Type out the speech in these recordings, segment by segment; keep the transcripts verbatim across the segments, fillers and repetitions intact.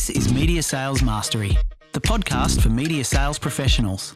This is Media Sales Mastery, the podcast for media sales professionals.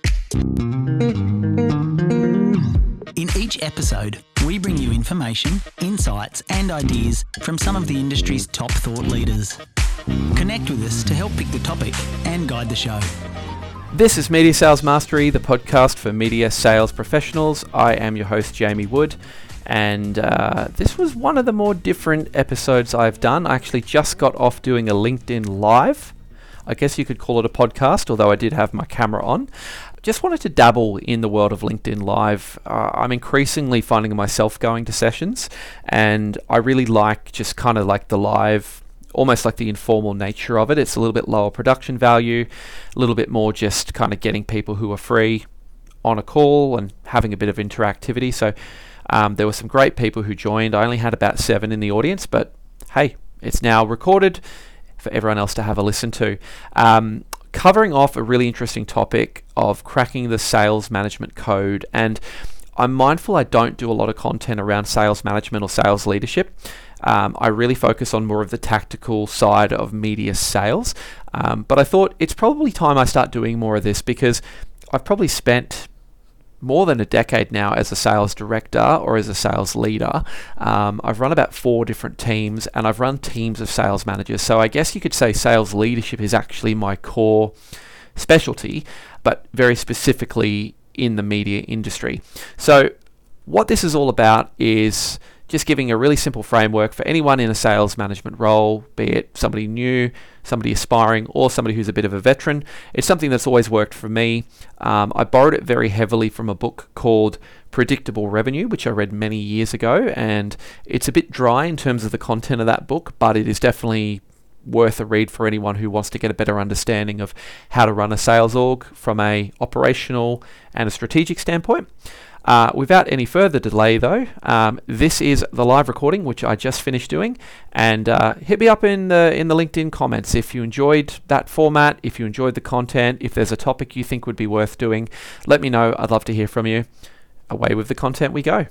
In each episode, we bring you information, insights, and ideas from some of the industry's top thought leaders. Connect with us to help pick the topic and guide the show. This is Media Sales Mastery, the podcast for media sales professionals. I am your host, Jamie Wood, and uh, this was one of the more different episodes I've done. I actually just got off doing a LinkedIn Live. I guess you could call it a podcast, although I did have my camera on. Just wanted to dabble in the world of LinkedIn Live. Uh, I'm increasingly finding myself going to sessions, and I really like just kind of like the live, almost like the informal nature of it. It's a little bit lower production value, a little bit more just kind of getting people who are free on a call and having a bit of interactivity. So um, there were some great people who joined. I only had about seven in the audience, but hey, it's now recorded for everyone else to have a listen to. Um, covering off a really interesting topic of cracking the sales management code. And I'm mindful I don't do a lot of content around sales management or sales leadership. Um, I really focus on more of the tactical side of media sales. Um, but I thought it's probably time I start doing more of this, because I've probably spent more than a decade now as a sales director or as a sales leader. Um, I've run about four different teams, and I've run teams of sales managers. So I guess you could say sales leadership is actually my core specialty, but very specifically in the media industry. So what this is all about is just giving a really simple framework for anyone in a sales management role, be it somebody new, somebody aspiring, or somebody who's a bit of a veteran. It's something that's always worked for me. Um, I borrowed it very heavily from a book called Predictable Revenue, which I read many years ago, and it's a bit dry in terms of the content of that book, but it is definitely worth a read for anyone who wants to get a better understanding of how to run a sales org from a operational and a strategic standpoint. Uh, without any further delay though, um, this is the live recording, which I just finished doing, and uh, hit me up in the in the LinkedIn comments if you enjoyed that format, if you enjoyed the content, if there's a topic you think would be worth doing. Let me know. I'd love to hear from you. Away with the content we go.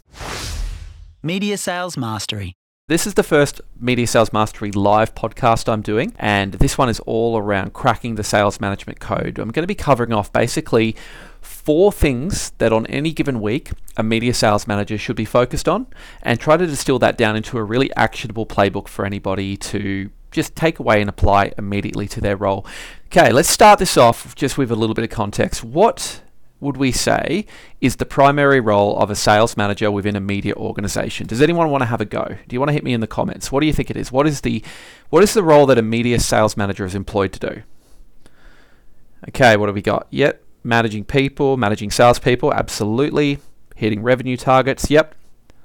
Media Sales Mastery. This is the first Media Sales Mastery live podcast I'm doing, and this one is all around cracking the sales management code. I'm going to be covering off basically four things that on any given week a media sales manager should be focused on, and try to distill that down into a really actionable playbook for anybody to just take away and apply immediately to their role. Okay, let's start this off just with a little bit of context. What would we say is the primary role of a sales manager within a media organization? Does anyone want to have a go? Do you want to hit me in the comments? What do you think it is? What is the what is the role that a media sales manager is employed to do? Okay, what have we got? Yep, managing people, managing salespeople, absolutely. Hitting revenue targets, yep.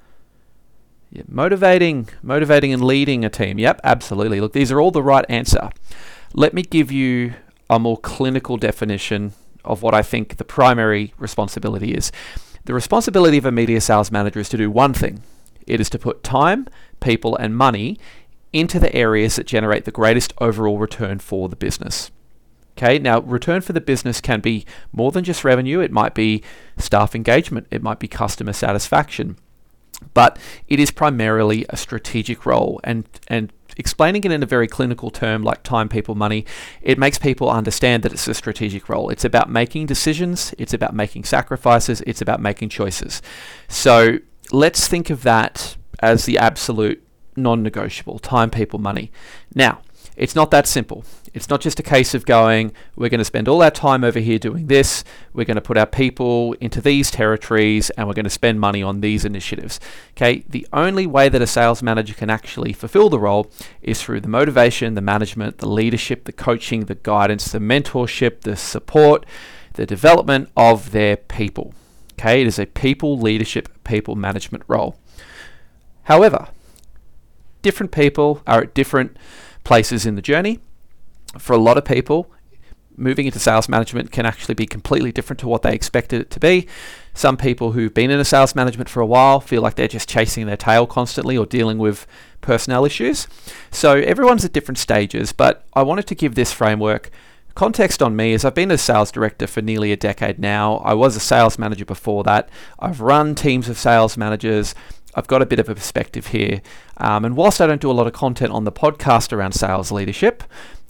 Yep. Motivating, motivating and leading a team, yep, absolutely. Look, these are all the right answer. Let me give you a more clinical definition of what I think the primary responsibility is. The responsibility of a media sales manager is to do one thing. It is to put time, people, and money into the areas that generate the greatest overall return for the business. Okay, now return for the business can be more than just revenue. It might be staff engagement. It might be customer satisfaction. But it is primarily a strategic role, and and explaining it in a very clinical term like time, people, money, it makes people understand that it's a strategic role. It's about making decisions, it's about making sacrifices, it's about making choices. So let's think of that as the absolute non-negotiable, time, people, money. Now, it's not that simple. It's not just a case of going, we're going to spend all our time over here doing this, we're going to put our people into these territories, and we're going to spend money on these initiatives. Okay, the only way that a sales manager can actually fulfill the role is through the motivation, the management, the leadership, the coaching, the guidance, the mentorship, the support, the development of their people. Okay, it is a people leadership, people management role. However, different people are at different places in the journey. For a lot of people, moving into sales management can actually be completely different to what they expected it to be. Some people who've been in a sales management for a while feel like they're just chasing their tail constantly or dealing with personnel issues. So everyone's at different stages, but I wanted to give this framework. Context on me is I've been a sales director for nearly a decade now. I was a sales manager before that. I've run teams of sales managers. I've got a bit of a perspective here. Um, and whilst I don't do a lot of content on the podcast around sales leadership,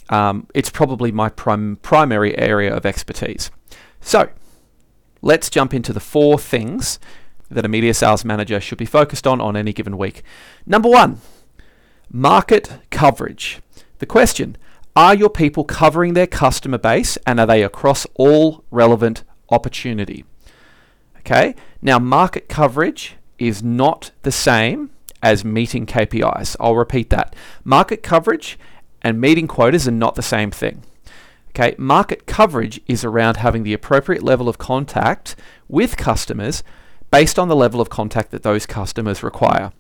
um, it's probably my prim- primary area of expertise. So let's jump into the four things that a media sales manager should be focused on on any given week. Number one, market coverage. The question, are your people covering their customer base, and are they across all relevant opportunity? Okay, now market coverage is not the same as meeting K P Is. I'll repeat that. Market coverage and meeting quotas are not the same thing. Okay, market coverage is around having the appropriate level of contact with customers based on the level of contact that those customers require.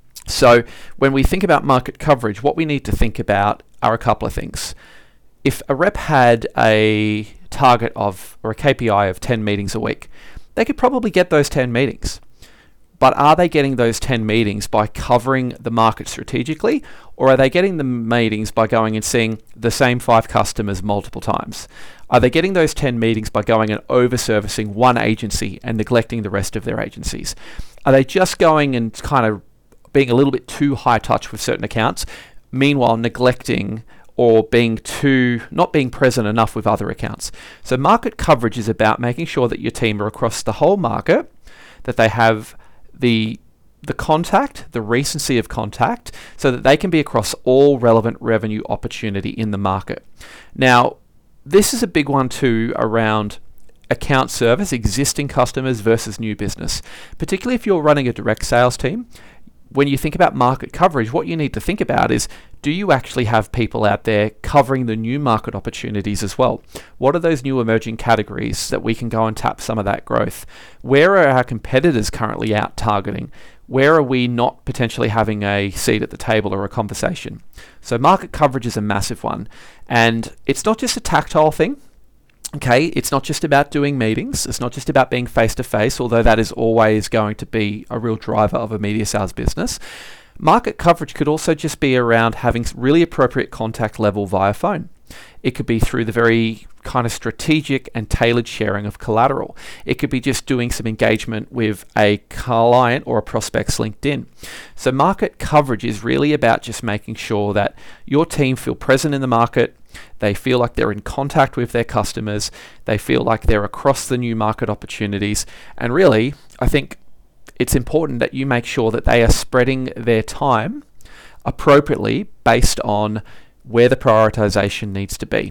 So when we think about market coverage, what we need to think about are a couple of things. If a rep had a target of, or a K P I of ten meetings a week, they could probably get those ten meetings. But are they getting those ten meetings by covering the market strategically, or are they getting the meetings by going and seeing the same five customers multiple times? Are they getting those ten meetings by going and over-servicing one agency and neglecting the rest of their agencies? Are they just going and kind of being a little bit too high touch with certain accounts, meanwhile neglecting or being too, not being present enough with other accounts? So market coverage is about making sure that your team are across the whole market, that they have the the contact, the recency of contact, so that they can be across all relevant revenue opportunity in the market. Now, this is a big one too around account service, existing customers versus new business. Particularly if you're running a direct sales team, when you think about market coverage, what you need to think about is, do you actually have people out there covering the new market opportunities as well? What are those new emerging categories that we can go and tap some of that growth? Where are our competitors currently out targeting? Where are we not potentially having a seat at the table or a conversation? So market coverage is a massive one. And it's not just a tactile thing. Okay, it's not just about doing meetings. It's not just about being face-to-face, although that is always going to be a real driver of a media sales business. Market coverage could also just be around having really appropriate contact level via phone. It could be through the very kind of strategic and tailored sharing of collateral. It could be just doing some engagement with a client or a prospect's LinkedIn. So market coverage is really about just making sure that your team feel present in the market. They feel like they're in contact with their customers. They feel like they're across the new market opportunities. And really, I think it's important that you make sure that they are spreading their time appropriately based on where the prioritization needs to be.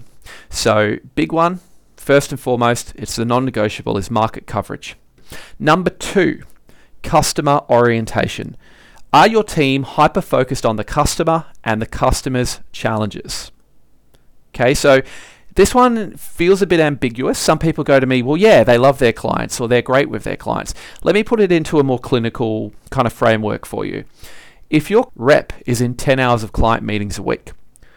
So big one, first and foremost, it's the non-negotiable is market coverage. Number two, customer orientation. Are your team hyper-focused on the customer and the customer's challenges? Okay, so this one feels a bit ambiguous. Some people go to me, well, yeah, they love their clients or they're great with their clients. Let me put it into a more clinical kind of framework for you. If your rep is in ten hours of client meetings a week,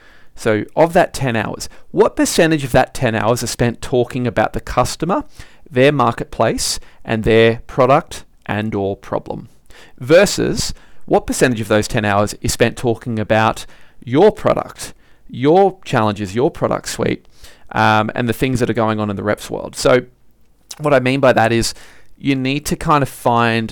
so of that ten hours, what percentage of that ten hours are spent talking about the customer, their marketplace, and their product and or problem? Versus what percentage of those ten hours is spent talking about your product, your challenges, your product suite, um, and the things that are going on in the reps world. So what I mean by that is you need to kind of find,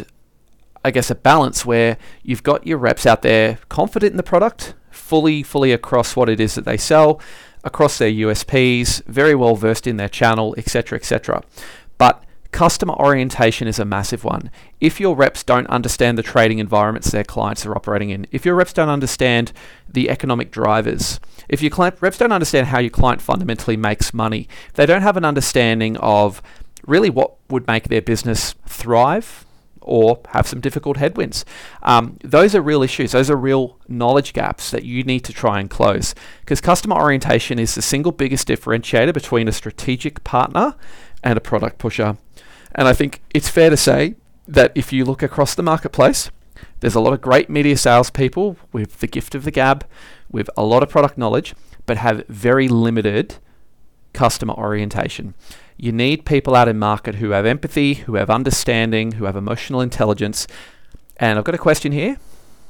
I guess, a balance where you've got your reps out there confident in the product, fully, fully across what it is that they sell, across their U S Ps, very well versed in their channel, et cetera, et cetera. But customer orientation is a massive one. If your reps don't understand the trading environments their clients are operating in, if your reps don't understand the economic drivers, if your client, reps don't understand how your client fundamentally makes money, if they don't have an understanding of really what would make their business thrive or have some difficult headwinds, um, those are real issues. Those are real knowledge gaps that you need to try and close, because customer orientation is the single biggest differentiator between a strategic partner and a product pusher. And I think it's fair to say that if you look across the marketplace, there's a lot of great media salespeople with the gift of the gab, with a lot of product knowledge, but have very limited customer orientation. You need people out in market who have empathy, who have understanding, who have emotional intelligence. And I've got a question here.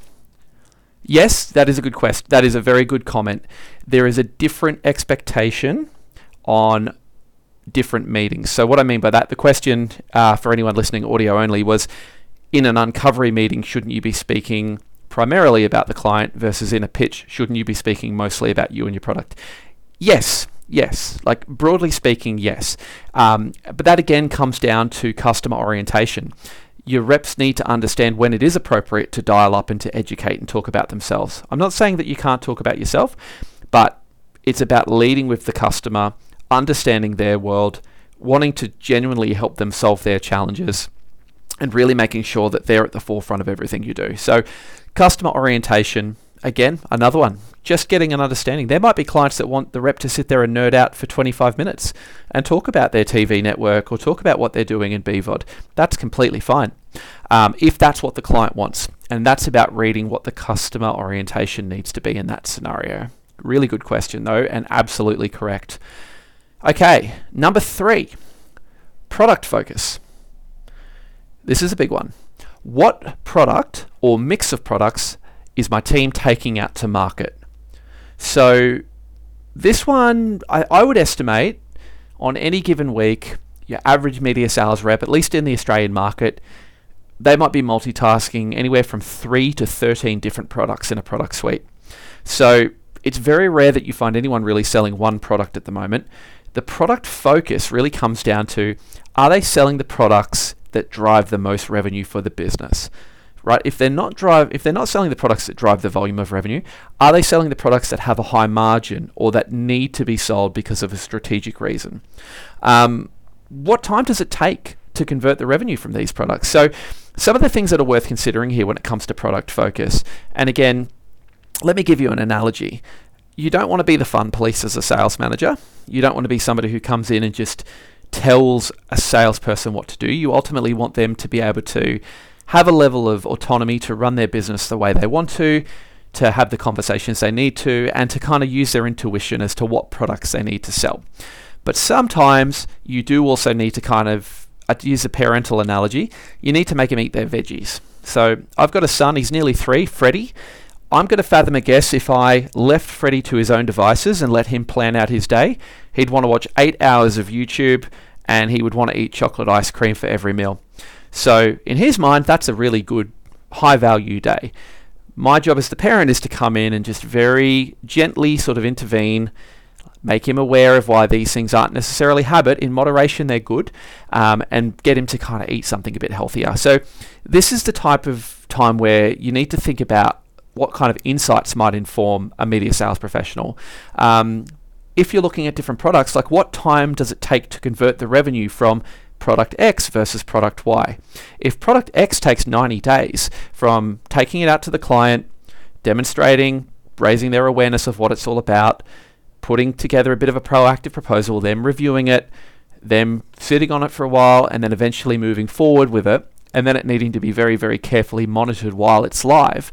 Yes, that is a good question. That is a very good comment. There is a different expectation on different meetings. So what I mean by that, the question uh, for anyone listening audio only was, in an uncovery meeting, shouldn't you be speaking primarily about the client versus in a pitch, shouldn't you be speaking mostly about you and your product? Yes, yes. Like broadly speaking, yes. Um, but that again comes down to customer orientation. Your reps need to understand when it is appropriate to dial up and to educate and talk about themselves. I'm not saying that you can't talk about yourself, but it's about leading with the customer, understanding their world, wanting to genuinely help them solve their challenges, and really making sure that they're at the forefront of everything you do. So customer orientation, again, another one. Just getting an understanding. There might be clients that want the rep to sit there and nerd out for twenty-five minutes and talk about their T V network or talk about what they're doing in B V O D. That's completely fine, um, if that's what the client wants. And that's about reading what the customer orientation needs to be in that scenario. Really good question, though, and absolutely correct. Okay, number three, product focus. This is a big one. What product or mix of products is my team taking out to market? So this one, I, I would estimate on any given week, your average media sales rep, at least in the Australian market, they might be multitasking anywhere from three to thirteen different products in a product suite. So it's very rare that you find anyone really selling one product at the moment. The product focus really comes down to, are they selling the products that drive the most revenue for the business? Right? If they're not drive, if they're not selling the products that drive the volume of revenue, are they selling the products that have a high margin or that need to be sold because of a strategic reason? Um, what time does it take to convert the revenue from these products? So some of the things that are worth considering here when it comes to product focus, and again, let me give you an analogy. You don't want to be the fun police as a sales manager. You don't want to be somebody who comes in and just tells a salesperson what to do. You ultimately want them to be able to have a level of autonomy to run their business the way they want to, to have the conversations they need to, and to kind of use their intuition as to what products they need to sell. But sometimes you do also need to kind of, I'd use a parental analogy, you need to make them eat their veggies. So I've got a son, he's nearly three, Freddie. I'm going to fathom a guess if I left Freddie to his own devices and let him plan out his day, he'd want to watch eight hours of YouTube and he would want to eat chocolate ice cream for every meal. So in his mind, that's a really good high value day. My job as the parent is to come in and just very gently sort of intervene, make him aware of why these things aren't necessarily habit. In moderation, they're good, um, and get him to kind of eat something a bit healthier. So this is the type of time where you need to think about what kind of insights might inform a media sales professional. Um, if you're looking at different products, like what time does it take to convert the revenue from product X versus product Y? If product X takes ninety days from taking it out to the client, demonstrating, raising their awareness of what it's all about, putting together a bit of a proactive proposal, them reviewing it, them sitting on it for a while, and then eventually moving forward with it, and then it needing to be very, very carefully monitored while it's live,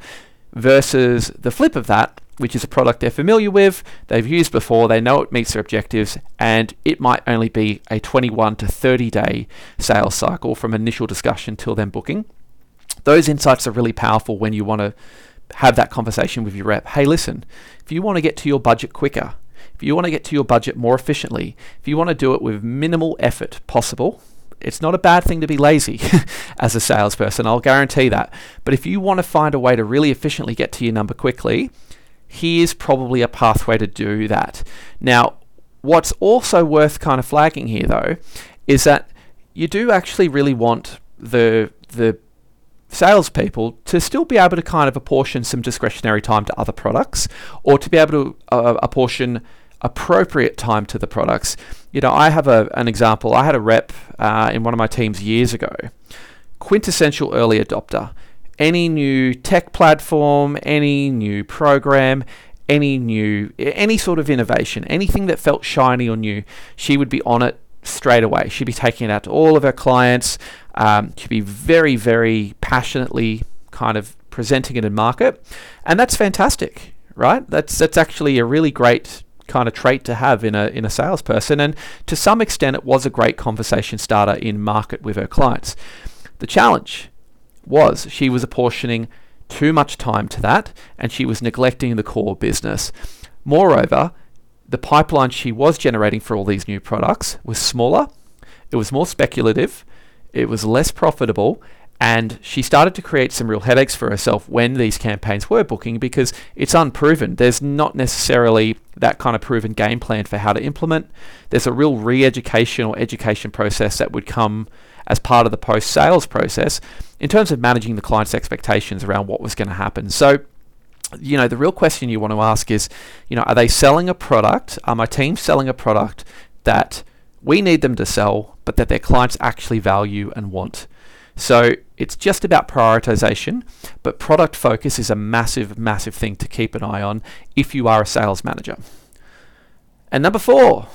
versus the flip of that, which is a product they're familiar with, they've used before, they know it meets their objectives, and it might only be a twenty-one to thirty day sales cycle from initial discussion till then booking. Those insights are really powerful when you want to have that conversation with your rep. Hey, listen, if you want to get to your budget quicker, if you want to get to your budget more efficiently, if you want to do it with minimal effort possible, it's not a bad thing to be lazy as a salesperson, I'll guarantee that. But if you want to find a way to really efficiently get to your number quickly, here's probably a pathway to do that. Now, what's also worth kind of flagging here, though, is that you do actually really want the the salespeople to still be able to kind of apportion some discretionary time to other products, or to be able to uh, apportion appropriate time to the products. You know, I have a, an example. I had a rep uh, in one of my teams years ago, quintessential early adopter. Any new tech platform, any new program, any new, any sort of innovation, anything that felt shiny or new, she would be on it straight away. She'd be taking it out to all of her clients. Um, she'd be very, very passionately kind of presenting it in market. And that's fantastic, right? That's that's actually a really great kind of trait to have in a in a salesperson. And to some extent, it was a great conversation starter in market with her clients. The challenge was she was apportioning too much time to that, and she was neglecting the core business. Moreover, the pipeline she was generating for all these new products was smaller, it was more speculative, it was less profitable, And she started to create some real headaches for herself when these campaigns were booking, because it's unproven. There's not necessarily that kind of proven game plan for how to implement. There's a real re-education or education process that would come as part of the post-sales process in terms of managing the client's expectations around what was going to happen. So, you know, the real question you want to ask is, you know, are they selling a product? Are my team selling a product that we need them to sell, but that their clients actually value and want? So it's just about prioritization, but product focus is a massive, massive thing to keep an eye on if you are a sales manager. And number four,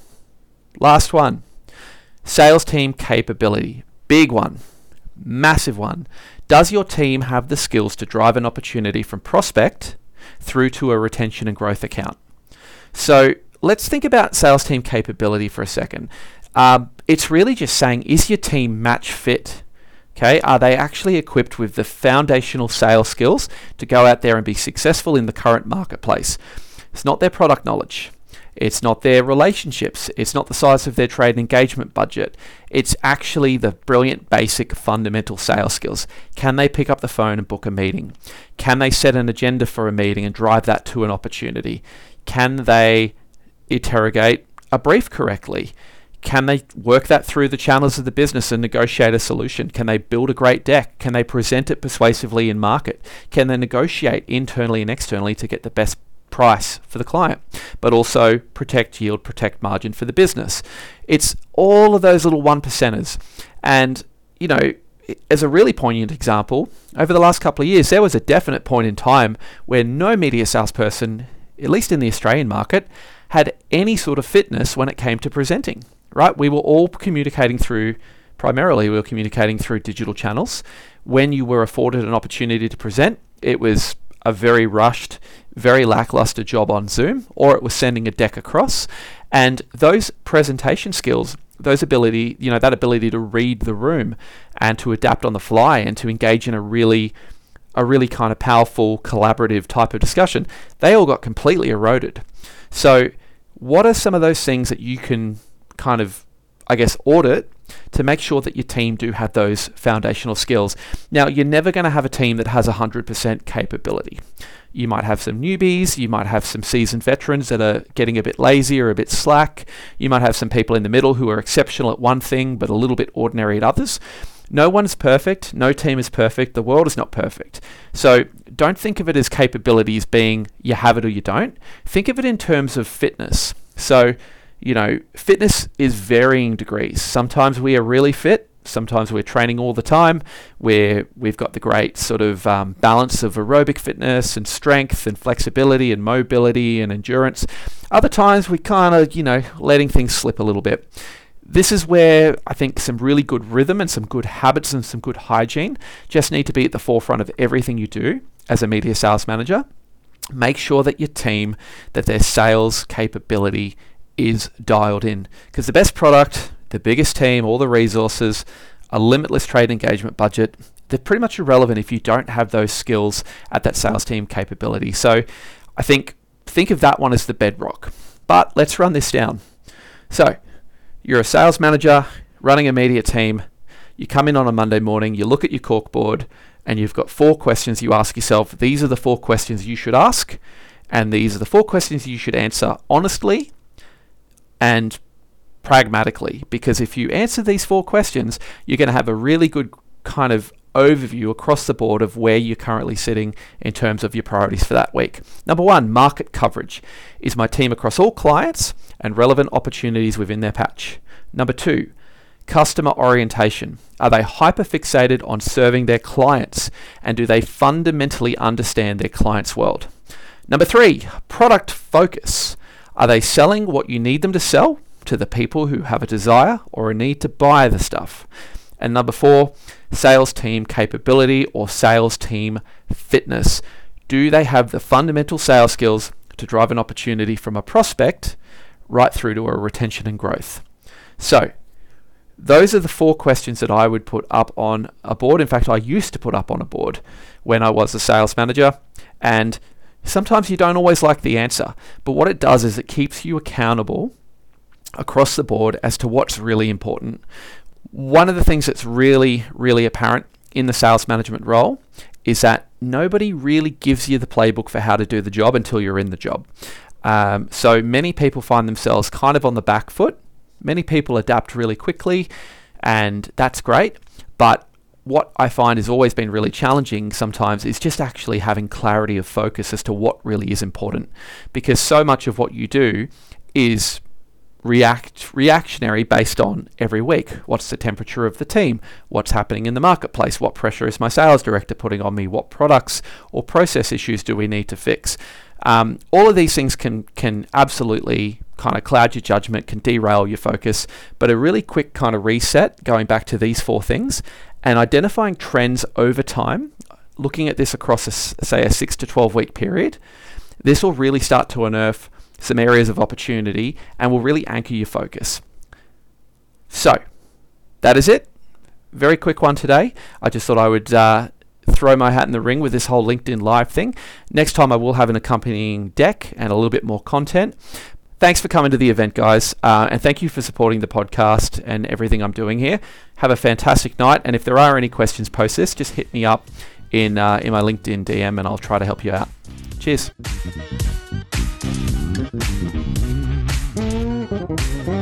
last one, sales team capability. Big one, massive one. Does your team have the skills to drive an opportunity from prospect through to a retention and growth account? So let's think about sales team capability for a second. Um, it's really just saying, is your team match fit? Okay, are they actually equipped with the foundational sales skills to go out there and be successful in the current marketplace? It's not their product knowledge. It's not their relationships. It's not the size of their trade engagement budget. It's actually the brilliant, basic, fundamental sales skills. Can they pick up the phone and book a meeting? Can they set an agenda for a meeting and drive that to an opportunity? Can they interrogate a brief correctly? Can they work that through the channels of the business and negotiate a solution? Can they build a great deck? Can they present it persuasively in market? Can they negotiate internally and externally to get the best price for the client, but also protect yield, protect margin for the business? It's all of those little one percenters. And, you know, as a really poignant example, over the last couple of years, there was a definite point in time where no media salesperson, at least in the Australian market, had any sort of fitness when it came to presenting. Right? We were all communicating through, primarily we were communicating through digital channels. When you were afforded an opportunity to present, it was a very rushed, very lackluster job on Zoom, or it was sending a deck across. And those presentation skills, those ability, you know, that ability to read the room and to adapt on the fly and to engage in a really, a really kind of powerful, collaborative type of discussion, they all got completely eroded. So what are some of those things that you can kind of, I guess, audit to make sure that your team do have those foundational skills? Now, you're never going to have a team that has one hundred percent capability. You might have some newbies, you might have some seasoned veterans that are getting a bit lazy or a bit slack. You might have some people in the middle who are exceptional at one thing but a little bit ordinary at others. No one's perfect, no team is perfect, the world is not perfect. So don't think of it as capability as being you have it or you don't. Think of it in terms of fitness. So, you know, fitness is varying degrees. Sometimes we are really fit. Sometimes we're training all the time, where we've got the great sort of um, balance of aerobic fitness and strength and flexibility and mobility and endurance. Other times we kind of, you know, letting things slip a little bit. This is where I think some really good rhythm and some good habits and some good hygiene just need to be at the forefront of everything you do as a media sales manager. Make sure that your team, that their sales capability is dialed in, because the best product, the biggest team, all the resources, a limitless trade engagement budget, they're pretty much irrelevant if you don't have those skills at that sales team capability. So I think think of that one as the bedrock. But let's run this down. So you're a sales manager running a media team. You come in on a Monday morning, you look at your corkboard, and you've got four questions you ask yourself. These are the four questions you should ask, and these are the four questions you should answer honestly and pragmatically, because if you answer these four questions, you're going to have a really good kind of overview across the board of where you're currently sitting in terms of your priorities for that week. Number one, market coverage. Is my team across all clients and relevant opportunities within their patch? Number two, customer orientation. Are they hyper-fixated on serving their clients, and do they fundamentally understand their client's world? Number three, product focus. Are they selling what you need them to sell to the people who have a desire or a need to buy the stuff? And number four, sales team capability or sales team fitness. Do they have the fundamental sales skills to drive an opportunity from a prospect right through to a retention and growth? So those are the four questions that I would put up on a board. In fact, I used to put up on a board when I was a sales manager, and sometimes you don't always like the answer, but what it does is it keeps you accountable across the board as to what's really important. One of the things that's really, really apparent in the sales management role is that nobody really gives you the playbook for how to do the job until you're in the job. Um, so many people find themselves kind of on the back foot. Many people adapt really quickly, and that's great. But what I find has always been really challenging sometimes is just actually having clarity of focus as to what really is important. Because so much of what you do is react reactionary based on every week. What's the temperature of the team? What's happening in the marketplace? What pressure is my sales director putting on me? What products or process issues do we need to fix? Um, all of these things can can absolutely kind of cloud your judgment, can derail your focus, but a really quick kind of reset, going back to these four things and identifying trends over time, looking at this across a, say a six to twelve week period, this will really start to unearth some areas of opportunity and will really anchor your focus. So that is it. Very quick one today. I just thought I would uh, throw my hat in the ring with this whole LinkedIn Live thing. Next time I will have an accompanying deck and a little bit more content. Thanks for coming to the event, guys, uh, and thank you for supporting the podcast and everything I'm doing here. Have a fantastic night, and if there are any questions post this, just hit me up in uh, in my LinkedIn D M and I'll try to help you out. Cheers.